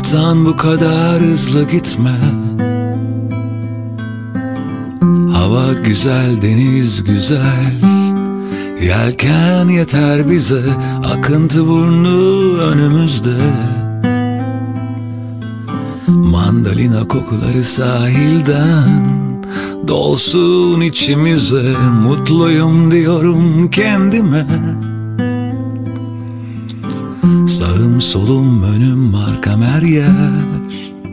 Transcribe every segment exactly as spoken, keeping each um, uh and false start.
Hayattan bu kadar hızlı gitme. Hava güzel, deniz güzel. Yelken yeter bize, akıntı burnu önümüzde. Mandalina kokuları sahilden dolsun içimize. Mutluyum diyorum kendime. Sağım solum önüm arkam her yer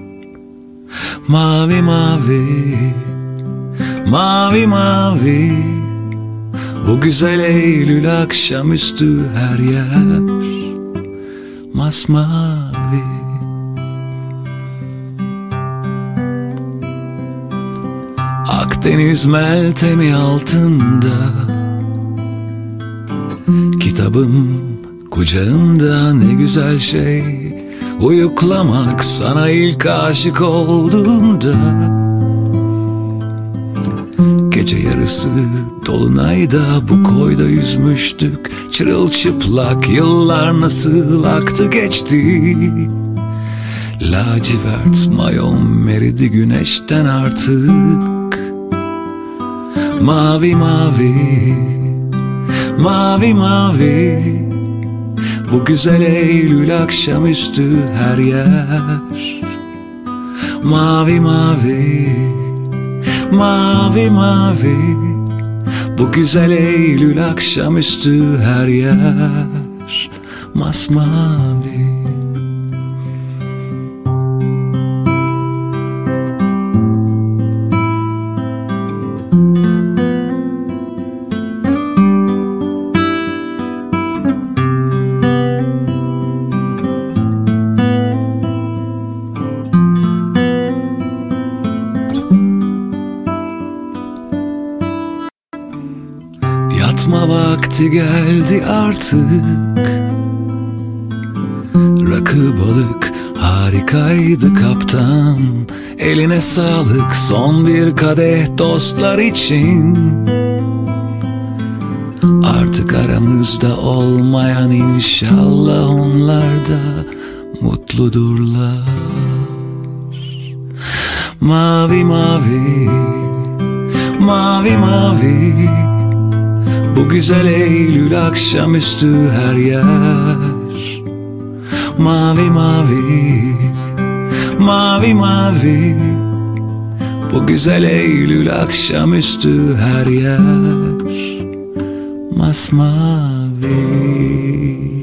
mavi mavi, mavi mavi. Bu güzel Eylül akşamüstü her yer masmavi. Akdeniz meltemi altında, kitabım kucağımda, ne güzel şey uyuklamak sana ilk aşık olduğumda. Gece yarısı dolunayda bu koyda yüzmüştük, çırılçıplak. Yıllar nasıl aktı geçti. Lacivert mayon eridi güneşten artık. Mavi mavi, mavi mavi. Bu güzel Eylül akşamüstü her yer mavi mavi, mavi mavi. Bu güzel Eylül akşamüstü her yer masmavi. Yatma vakti geldi artık. Rakı balık harikaydı kaptan. Eline sağlık, son bir kadeh dostlar için. Artık aramızda olmayan inşallah onlar da mutludurlar. Mavi mavi, mavi mavi. Bu güzel Eylül akşamüstü her yer mavi mavi, mavi mavi. Bu güzel Eylül akşamüstü her yer masmavi.